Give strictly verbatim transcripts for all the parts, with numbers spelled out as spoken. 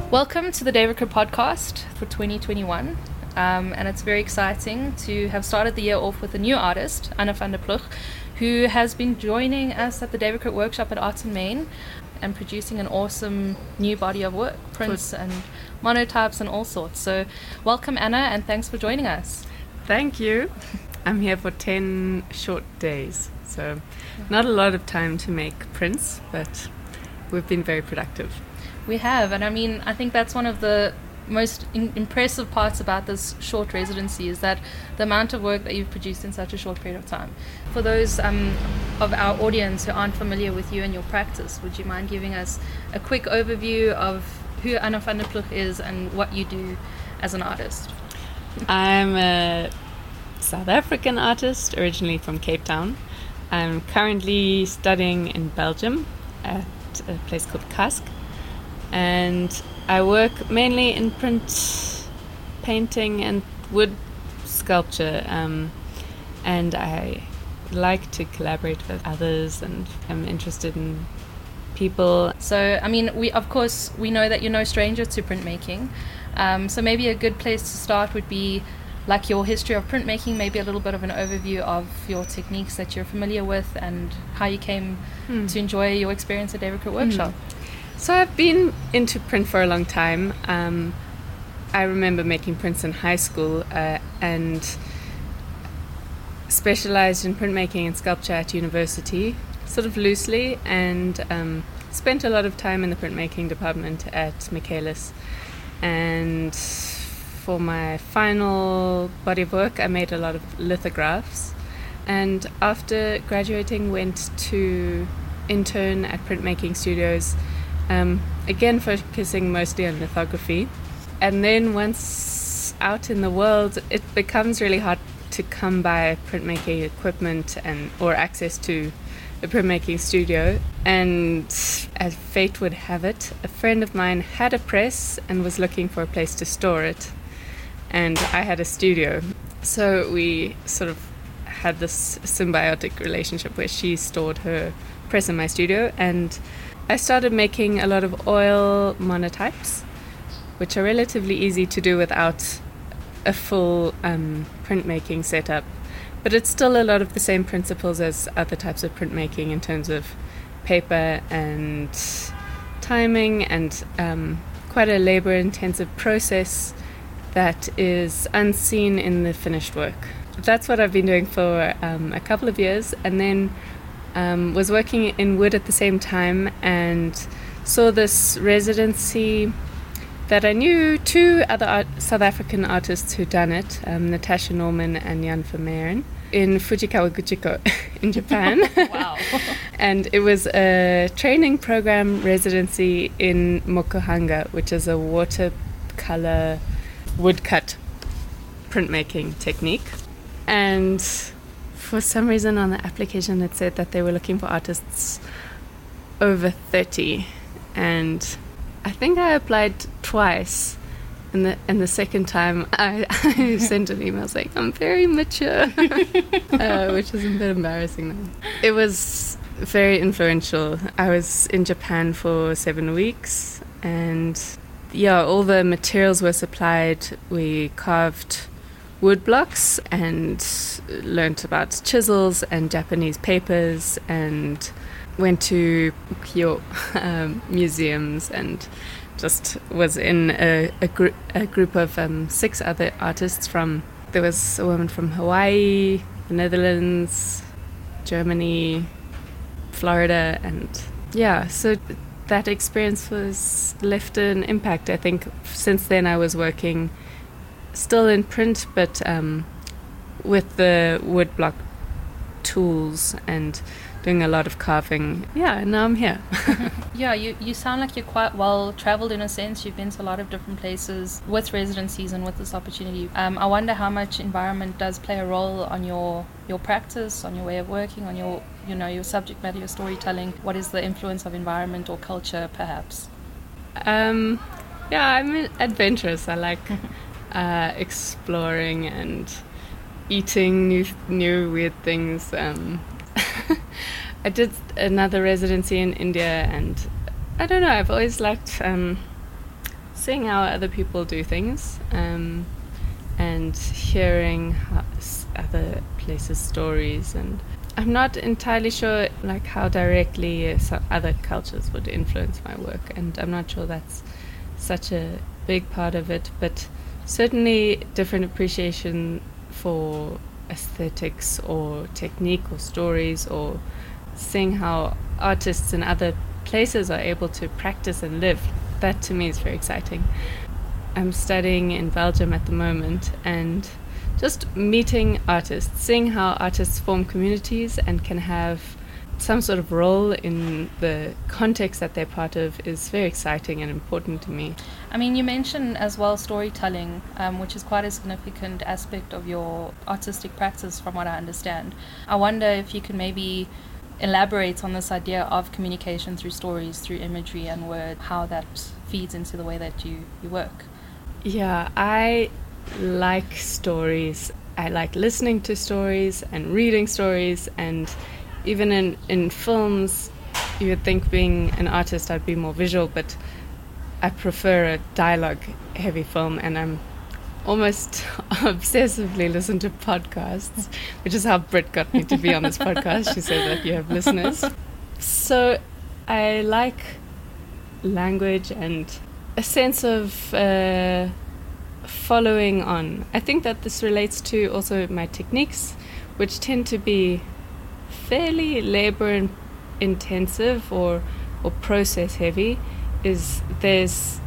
Welcome to the Davicrit podcast for twenty twenty-one. Um, and it's very exciting to have started the year off with a new artist, Anna van der Ploeg, who has been joining us at the Davicrit workshop at Arts and Main and producing an awesome new body of work, prints and monotypes and all sorts. So welcome, Anna, and thanks for joining us. Thank you. I'm here for ten short days, so not a lot of time to make prints, but we've been very productive. We have, and I mean, I think that's one of the most in- impressive parts about this short residency is that the amount of work that you've produced in such a short period of time. For those um, of our audience who aren't familiar with you and your practice, would you mind giving us a quick overview of who Anna van der Ploeg is and what you do as an artist? I'm a South African artist, originally from Cape Town. I'm currently studying in Belgium at a place called Kask, and I work mainly in print, painting and wood sculpture, um, and I like to collaborate with others, and I'm interested in people. So, I mean, we of course, we know that you're no stranger to printmaking, um, so maybe a good place to start would be like your history of printmaking, maybe a little bit of an overview of your techniques that you're familiar with and how you came mm. to enjoy your experience at Davicrit Workshop. Mm. So I've been into print for a long time. Um, I remember making prints in high school uh, and specialized in printmaking and sculpture at university, sort of loosely, and um, spent a lot of time in the printmaking department at Michaelis. And for my final body of work, I made a lot of lithographs. And after graduating, went to intern at printmaking studios. Um, again, focusing mostly on lithography. And then once out in the world, it becomes really hard to come by printmaking equipment and or access to a printmaking studio. And as fate would have it, a friend of mine had a press and was looking for a place to store it. And I had a studio. So we sort of had this symbiotic relationship where she stored her press in my studio, and I started making a lot of oil monotypes, which are relatively easy to do without a full um, printmaking setup. But it's still a lot of the same principles as other types of printmaking in terms of paper and timing, and um, quite a labor-intensive process that is unseen in the finished work. That's what I've been doing for um, a couple of years, and then Um, was working in wood at the same time and saw this residency that I knew two other art- South African artists who'd done it, um, Natasha Norman and Jan Vermeeren, in Fujikawa Guchiko in Japan. Wow. And it was a training program residency in mokuhanga, which is a watercolor woodcut printmaking technique. And for some reason on the application it said that they were looking for artists over thirty, and I think I applied twice, and the and the second time I, I sent an email saying I'm very mature, uh, which is a bit embarrassing now. It was very influential. I was in Japan for seven weeks, and yeah, all the materials were supplied. We carved wood blocks and learnt about chisels and Japanese papers, and went to Kyo um, museums, and just was in a, a, gr- a group of um, six other artists from, there was a woman from Hawaii, the Netherlands, Germany, Florida, and yeah, so that experience was left an impact. I think since then I was working still in print, but um, with the woodblock tools and doing a lot of carving. Yeah, and now I'm here. Yeah, you, you sound like you're quite well travelled in a sense. You've been to a lot of different places with residencies and with this opportunity. Um, I wonder how much environment does play a role on your your practice, on your way of working, on your you know your subject matter, your storytelling. What is the influence of environment or culture, perhaps? Um, yeah, I'm adventurous. I like uh, exploring and eating new new weird things. Um, I did another residency in India, and I don't know, I've always liked um, seeing how other people do things, um, and hearing how s- other places' stories. And I'm not entirely sure like how directly uh, some other cultures would influence my work, and I'm not sure that's such a big part of it, but certainly different appreciation for aesthetics or technique or stories, or seeing how artists in other places are able to practice and live. That to me is very exciting. I'm studying in Belgium at the moment, and just meeting artists, seeing how artists form communities and can have some sort of role in the context that they're part of is very exciting and important to me. I mean, you mentioned as well storytelling, um, which is quite a significant aspect of your artistic practice from what I understand. I wonder if you can maybe elaborate on this idea of communication through stories, through imagery and word, how that feeds into the way that you, you work. Yeah, I like stories. I like listening to stories and reading stories, and even in, in films, you would think being an artist I'd be more visual, but I prefer a dialogue-heavy film, and I'm almost obsessively listen to podcasts, which is how Britt got me to be on this podcast. She said that you have listeners. So I like language and a sense of uh, following on. I think that this relates to also my techniques, which tend to be fairly labor intensive or or process heavy. Is there's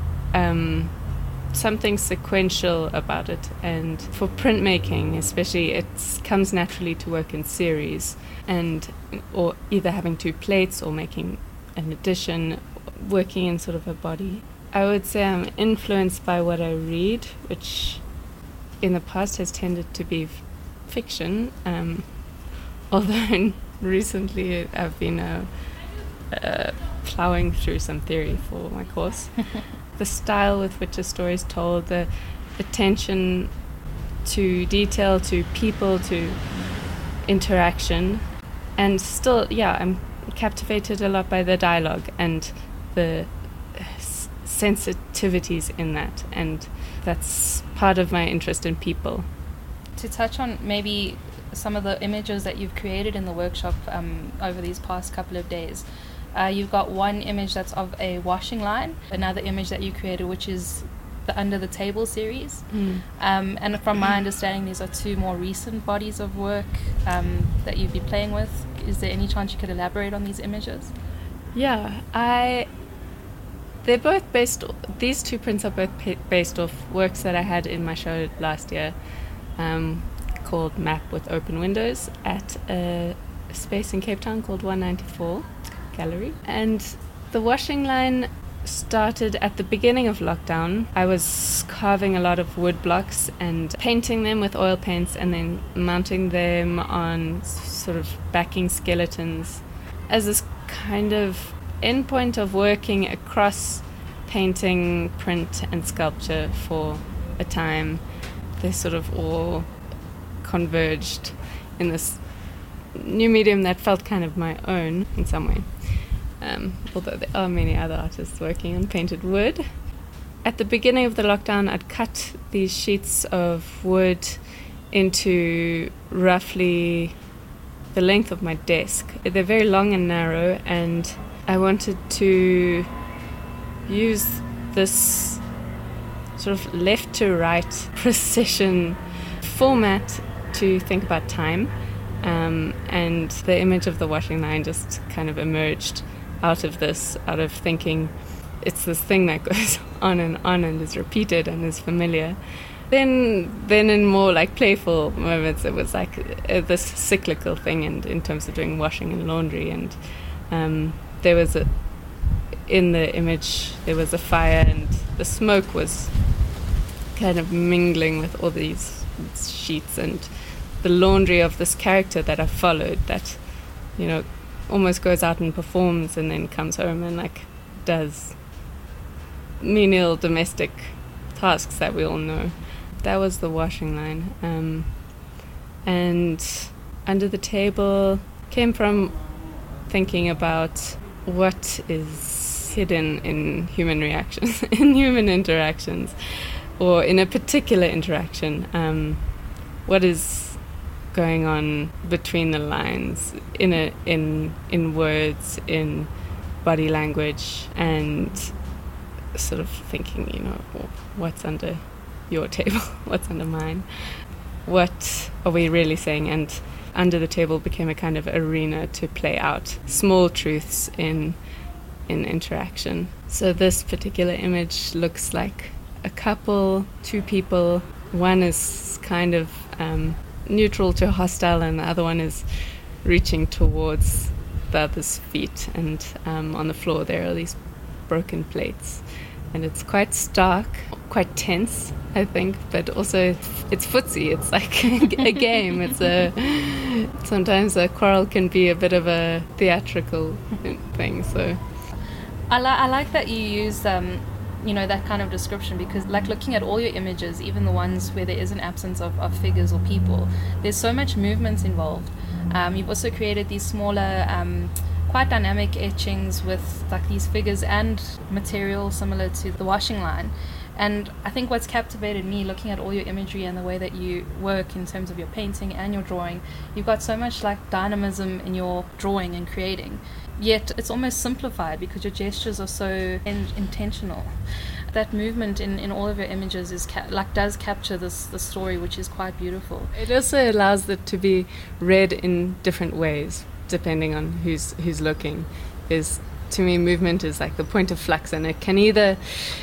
um, something sequential about it, and for printmaking especially, it comes naturally to work in series, and or either having two plates or making an addition, working in sort of a body. I would say I'm influenced by what I read, which in the past has tended to be f- fiction, um, although recently I've been uh, uh, plowing through some theory for my course. The style with which a story is told, the attention to detail, to people, to interaction, and still, yeah, I'm captivated a lot by the dialogue and the s- sensitivities in that, and that's part of my interest in people. To touch on maybe some of the images that you've created in the workshop um, over these past couple of days, Uh, you've got one image that's of a washing line, another image that you created, which is the Under the Table series. Mm. Um, and from my understanding, these are two more recent bodies of work um, that you've been playing with. Is there any chance you could elaborate on these images? Yeah, I. They're both based. These two prints are both pa- based off works that I had in my show last year, um, called Map with Open Windows at a space in Cape Town called one ninety-four. Gallery. And the washing line started at the beginning of lockdown. I was carving a lot of wood blocks and painting them with oil paints, and then mounting them on s- sort of backing skeletons as this kind of endpoint of working across painting, print and sculpture for a time. They sort of all converged in this new medium that felt kind of my own in some way. Um, although there are many other artists working on painted wood. At the beginning of the lockdown, I'd cut these sheets of wood into roughly the length of my desk. They're very long and narrow, and I wanted to use this sort of left to right precision format to think about time. Um, and the image of the washing line just kind of emerged out of this, out of thinking it's this thing that goes on and on and is repeated and is familiar. Then then in more like playful moments, it was like uh, this cyclical thing, and in terms of doing washing and laundry. And um, there was a, in the image, there was a fire, and the smoke was kind of mingling with all these sheets, and the laundry of this character that I followed, that, you know, almost goes out and performs and then comes home and like does menial domestic tasks that we all know. That was the washing line. Um, and Under the Table came from thinking about what is hidden in human reactions, in human interactions, or in a particular interaction. Um, what is going on between the lines in a in in words, in body language, and sort of thinking, you know, what's under your table, what's under mine, what are we really saying? And under the table became a kind of arena to play out small truths in in interaction. So this particular image looks like a couple, two people. One is kind of um, neutral to hostile, and the other one is reaching towards the other's feet. And um, on the floor there are these broken plates. And it's quite stark, quite tense, I think, but also it's footsie. It's like a game. It's a sometimes a quarrel can be a bit of a theatrical thing. So I, li- I like that you use um, you know, that kind of description, because like looking at all your images, even the ones where there is an absence of, of figures or people, there's so much movement involved. Um, you've also created these smaller. Um, quite dynamic etchings with like these figures and material similar to the washing line. And I think what's captivated me looking at all your imagery and the way that you work in terms of your painting and your drawing, you've got so much like dynamism in your drawing and creating, yet it's almost simplified because your gestures are so in- intentional. That movement in, in all of your images is ca- like does capture this the story, which is quite beautiful. It also allows it to be read in different ways depending on who's who's looking. Is to me, movement is like the point of flux, and it can either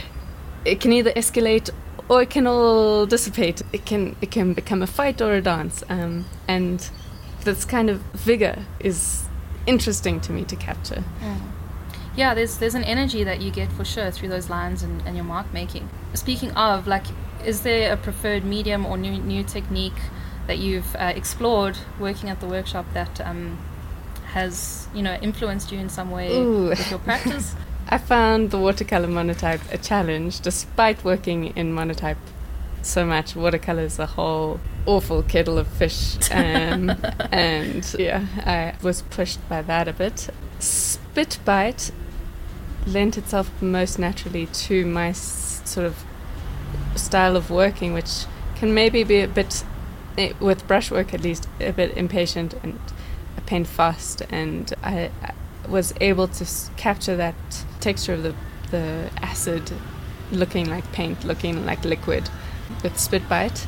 it can either escalate or it can all dissipate. It can it can become a fight or a dance, um, and this kind of vigor is interesting to me to capture. Mm. Yeah, there's there's an energy that you get for sure through those lines and, and your mark making. Speaking of, like, is there a preferred medium or new new technique that you've uh, explored working at the workshop that um, has, you know, influenced you in some way Ooh. with your practice? I found the watercolor monotype a challenge, despite working in monotype so much. Watercolor is a whole awful kettle of fish, um, and yeah, I was pushed by that a bit. Spit bite lent itself most naturally to my s- sort of style of working, which can maybe be a bit, eh, with brushwork at least, a bit impatient, and I paint fast, and I, I was able to s- capture that texture of the, the acid looking like paint, looking like liquid with spit bite.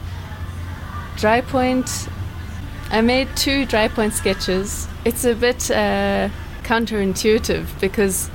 Dry point, I made two dry point sketches. It's a bit uh, counterintuitive because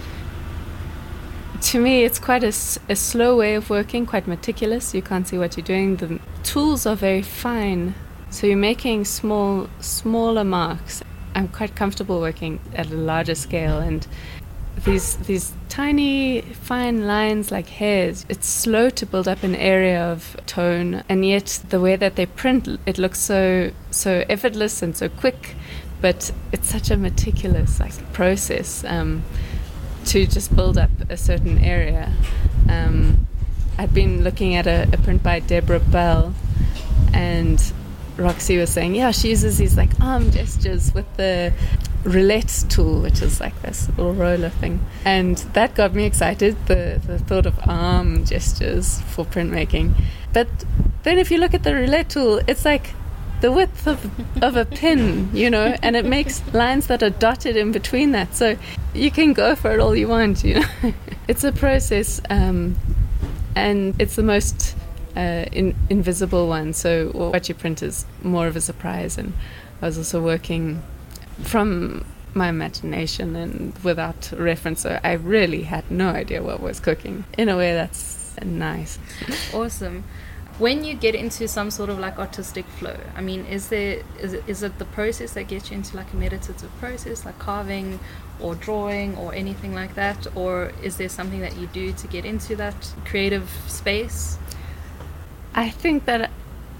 to me it's quite a, s- a slow way of working, quite meticulous. You can't see what you're doing. The tools are very fine, so you're making small, smaller marks. I'm quite comfortable working at a larger scale, and these these tiny fine lines like hairs, it's slow to build up an area of tone, and yet the way that they print, it looks so so effortless and so quick, but it's such a meticulous like process um, to just build up a certain area. Um, I'd been looking at a, a print by Deborah Bell, and Roxy was saying, yeah, she uses these like arm gestures with the roulette tool, which is like this little roller thing. And that got me excited, the, the thought of arm gestures for printmaking. But then if you look at the roulette tool, it's like the width of, of a pin, you know, and it makes lines that are dotted in between that. So you can go for it all you want, you know. It's a process, um, and it's the most Uh, in, invisible one, so what you print is more of a surprise. And I was also working from my imagination and without reference, so I really had no idea what I was cooking. In a way, that's nice. Awesome. When you get into some sort of like artistic flow, I mean, is there is it, is it the process that gets you into like a meditative process, like carving or drawing or anything like that, or is there something that you do to get into that creative space? I think that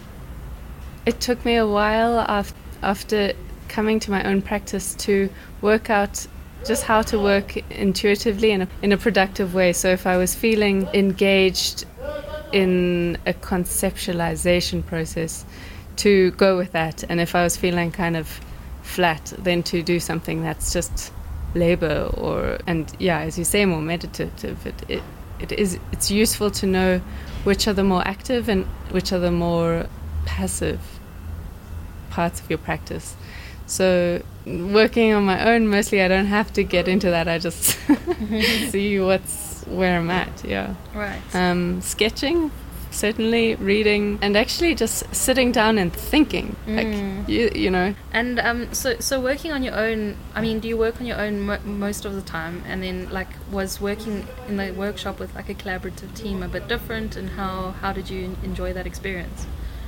it took me a while af- after coming to my own practice to work out just how to work intuitively in a, in a productive way. So if I was feeling engaged in a conceptualization process, to go with that. And if I was feeling kind of flat, then to do something that's just labor, or and yeah, as you say, more meditative. It, it it is it's useful to know which are the more active and which are the more passive parts of your practice. So working on my own, mostly I don't have to get into that. I just see what's where I'm at. Yeah. Right. Um, sketching, certainly, reading, and actually just sitting down and thinking. Mm. Like you, you know. And um, so so working on your own. I mean, do you work on your own mo- most of the time? And then like was working in the workshop with like a collaborative team a bit different? And how how did you enjoy that experience?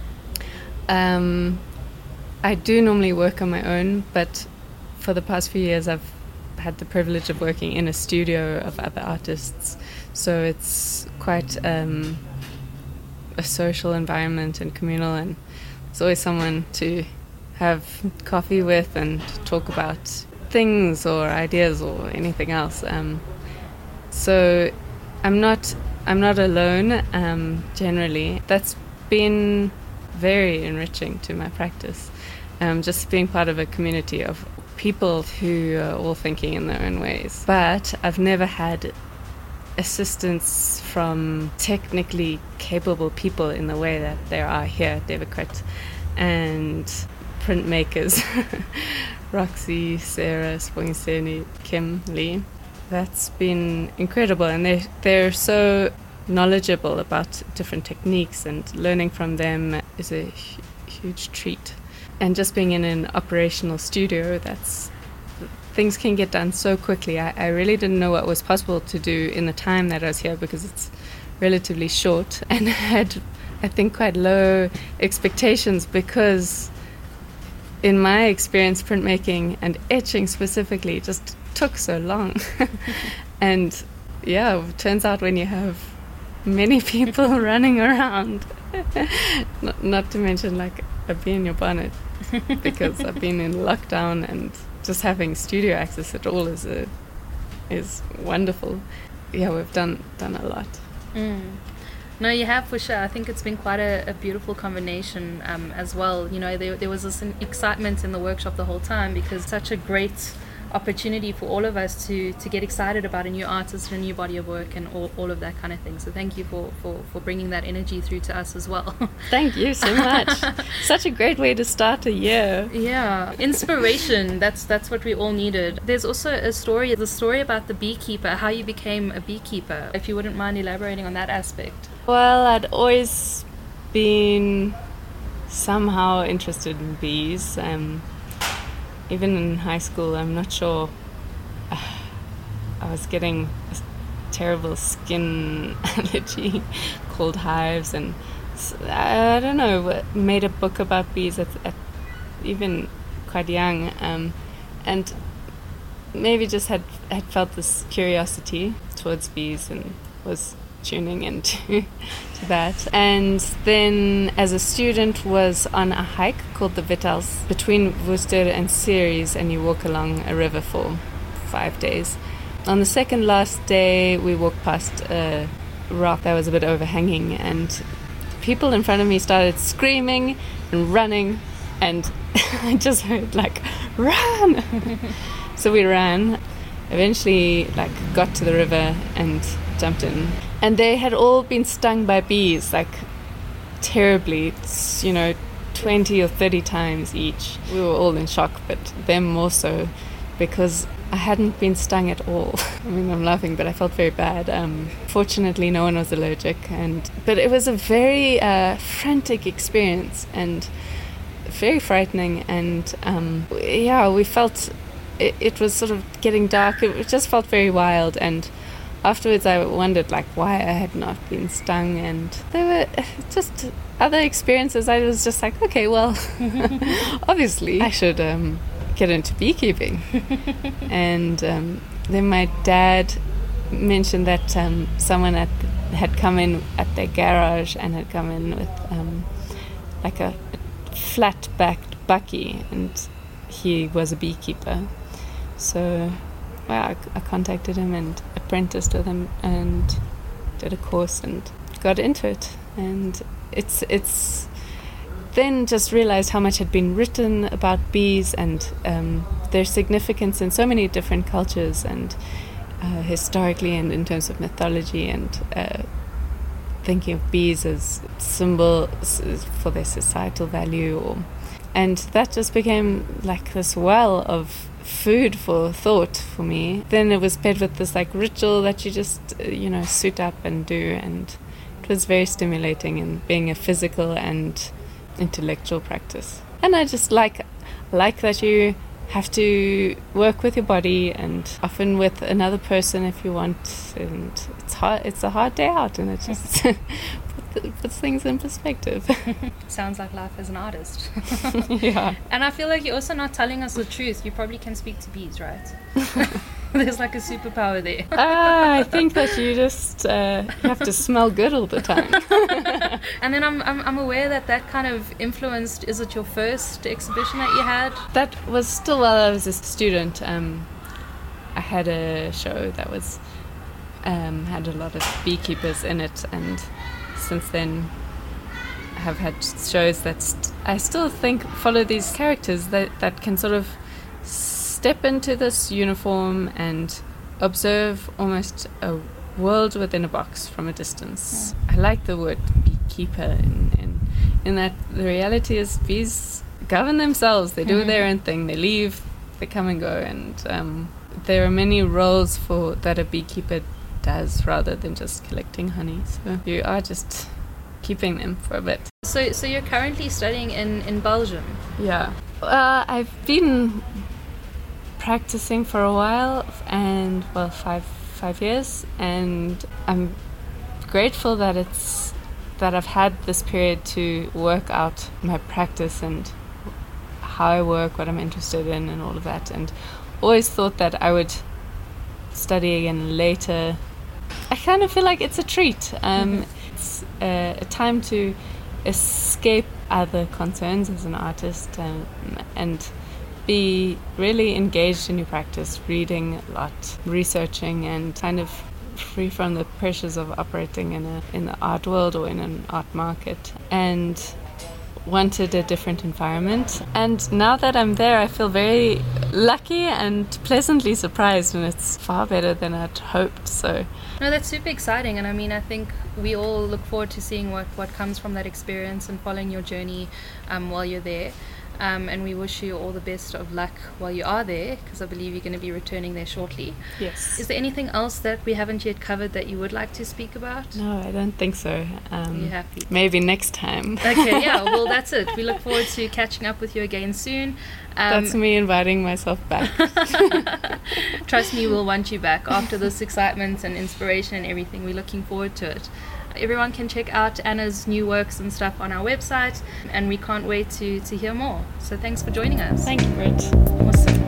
Um. I do normally work on my own, but for the past few years I've had the privilege of working in a studio of other artists, so it's quite um, a social environment and communal, and there's always someone to have coffee with and talk about things or ideas or anything else. Um, so I'm not I'm not alone um, generally. That's been very enriching to my practice. Um, just being part of a community of people who are all thinking in their own ways. But I've never had assistance from technically capable people in the way that there are here at Devacret, and printmakers, Roxy, Sarah, Spongiseni, Kim, Lee. That's been incredible, and they they're so knowledgeable about different techniques, and learning from them is a hu- huge treat. And just being in an operational studio, that's things can get done so quickly. I, I really didn't know what was possible to do in the time that I was here, because it's relatively short, and I had, I think, quite low expectations, because in my experience, printmaking and etching specifically just took so long. And yeah, it turns out when you have many people running around, not, not to mention like a bee in your bonnet, because I've been in lockdown, and just having studio access at all is a, is wonderful. Yeah, we've done done a lot. Mm. No, you have, for sure. I think it's been quite a, a beautiful combination um, as well. You know, there, there was this excitement in the workshop the whole time, because it's such a great opportunity for all of us to, to get excited about a new artist and a new body of work and all, all of that kind of thing. So thank you for, for, for bringing that energy through to us as well. Thank you so much. Such a great way to start a year. Yeah, inspiration, that's that's what we all needed. There's also a story, the story about the beekeeper, how you became a beekeeper, if you wouldn't mind elaborating on that aspect. Well, I'd always been somehow interested in bees. Um, even in high school, I'm not sure, uh, I was getting a terrible skin allergy called hives, and I, I don't know, made a book about bees at, at even quite young, um, and maybe just had, had felt this curiosity towards bees and was tuning into to that. And then as a student was on a hike called the Vitals between Worcester and Ceres, and you walk along a river for five days. On the second last day we walked past a rock that was a bit overhanging, and people in front of me started screaming and running, and I just heard like, run! So we ran, eventually like got to the river and jumped in. And they had all been stung by bees, like terribly, you know, twenty or thirty times each. We were all in shock, but them more so, because I hadn't been stung at all. I mean, I'm laughing, but I felt very bad. Um, fortunately, no one was allergic, and but it was a very uh, frantic experience and very frightening. And um, yeah, we felt it, it was sort of getting dark. It just felt very wild, and afterwards I wondered like why I had not been stung, and there were just other experiences. I was just like, okay, well, obviously I should um, get into beekeeping. And um, then my dad mentioned that um, someone at the, had come in at their garage and had come in with um, like a, a flat-backed bucky, and he was a beekeeper. So well, I, I contacted him and apprenticed with him and did a course and got into it. And it's it's then just realized how much had been written about bees, and um, their significance in so many different cultures and uh, historically and in terms of mythology and uh, thinking of bees as symbols for their societal value. Or, and that just became like this well of food for thought for me. Then it was paired with this like ritual that you just, uh, you know, suit up and do, and it was very stimulating in being a physical and intellectual practice. And I just like like that you have to work with your body and often with another person if you want, and it's hard. It's a hard day out, and it just puts things in perspective. Sounds like life as an artist. Yeah. And I feel like you're also not telling us the truth. You probably can speak to bees, right? There's like a superpower there. Ah, I think that you just uh, you have to smell good all the time. And then I'm, I'm I'm aware that that kind of influenced. Is it your first exhibition that you had? That was still while I was a student. Um, I had a show that was um, had a lot of beekeepers in it, and since then I have had shows that st- I still think follow these characters that that can sort of step into this uniform and observe almost a world within a box from a distance. Yeah. I like the word beekeeper in, in, in that the reality is bees govern themselves. They do mm-hmm. their own thing. They leave, they come and go. And um, there are many roles for that a beekeeper does rather than just collecting honey. So you are just keeping them for a bit. So, so you're currently studying in, in Belgium? Yeah. Uh, I've been practicing for a while, and well, five five years, and I'm grateful that it's that I've had this period to work out my practice and how I work, what I'm interested in, and all of that. And always thought that I would study again later. I kind of feel like it's a treat. Um, mm-hmm. It's uh, a time to escape other concerns as an artist, um, and be really engaged in your practice, reading a lot, researching, and kind of free from the pressures of operating in a in the art world or in an art market, and wanted a different environment. And now that I'm there, I feel very lucky and pleasantly surprised, and it's far better than I'd hoped. So no, that's super exciting, and I mean, I think we all look forward to seeing what, what comes from that experience and following your journey um, while you're there. Um, and we wish you all the best of luck while you are there, because I believe you're going to be returning there shortly. Yes. Is there anything else that we haven't yet covered that you would like to speak about? No, I don't think so. Um, Are you happy? Maybe next time. Okay, yeah, well, that's it. We look forward to catching up with you again soon. Um, that's me inviting myself back. Trust me, we'll want you back after this excitement and inspiration and everything. We're looking forward to it. Everyone can check out Anna's new works and stuff on our website, and we can't wait to, to hear more. So thanks for joining us. Thank you, Britt. Awesome.